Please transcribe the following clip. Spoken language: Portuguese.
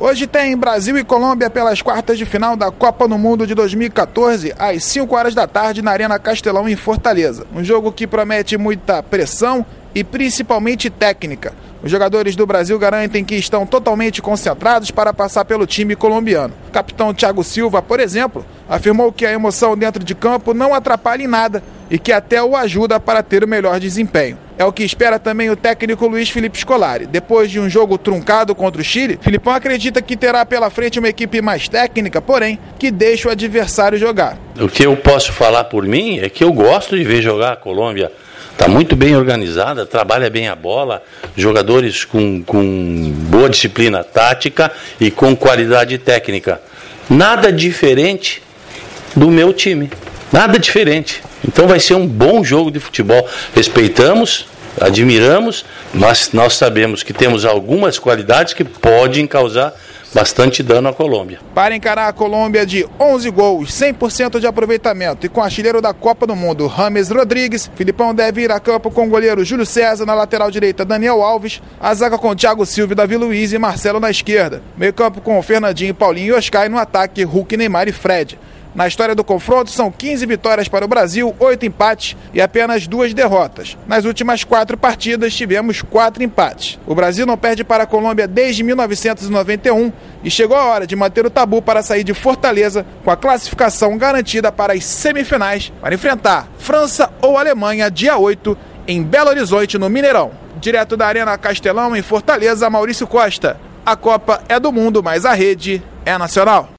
Hoje tem Brasil e Colômbia pelas quartas de final da Copa do Mundo de 2014, às 5 horas da tarde, na Arena Castelão, em Fortaleza. Um jogo que promete muita pressão e principalmente técnica. Os jogadores do Brasil garantem que estão totalmente concentrados para passar pelo time colombiano. O capitão Thiago Silva, por exemplo, afirmou que a emoção dentro de campo não atrapalha em nada e que até o ajuda para ter o melhor desempenho. É o que espera também o técnico Luiz Felipe Scolari. Depois de um jogo truncado contra o Chile, Filipão acredita que terá pela frente uma equipe mais técnica, porém, que deixa o adversário jogar. O que eu posso falar por mim é que eu gosto de ver jogar a Colômbia. Está muito bem organizada, trabalha bem a bola, jogadores com boa disciplina tática e com qualidade técnica. Nada diferente do meu time, nada diferente. Então vai ser um bom jogo de futebol. Respeitamos, admiramos, mas nós sabemos que temos algumas qualidades que podem causar bastante dano à Colômbia. Para encarar a Colômbia de 11 gols, 100% de aproveitamento e com artilheiro da Copa do Mundo, James Rodrigues, Filipão deve ir a campo com o goleiro Júlio César, na lateral direita Daniel Alves, a zaga com Thiago Silva, Davi Luiz e Marcelo na esquerda, meio campo com Fernandinho, Paulinho e Oscar, e no ataque Hulk, Neymar e Fred. Na história do confronto, são 15 vitórias para o Brasil, 8 empates e apenas 2 derrotas. Nas últimas 4 partidas, tivemos 4 empates. O Brasil não perde para a Colômbia desde 1991 e chegou a hora de manter o tabu para sair de Fortaleza com a classificação garantida para as semifinais para enfrentar França ou Alemanha, dia 8, em Belo Horizonte, no Mineirão. Direto da Arena Castelão, em Fortaleza, Maurício Costa. A Copa é do mundo, mas a rede é nacional.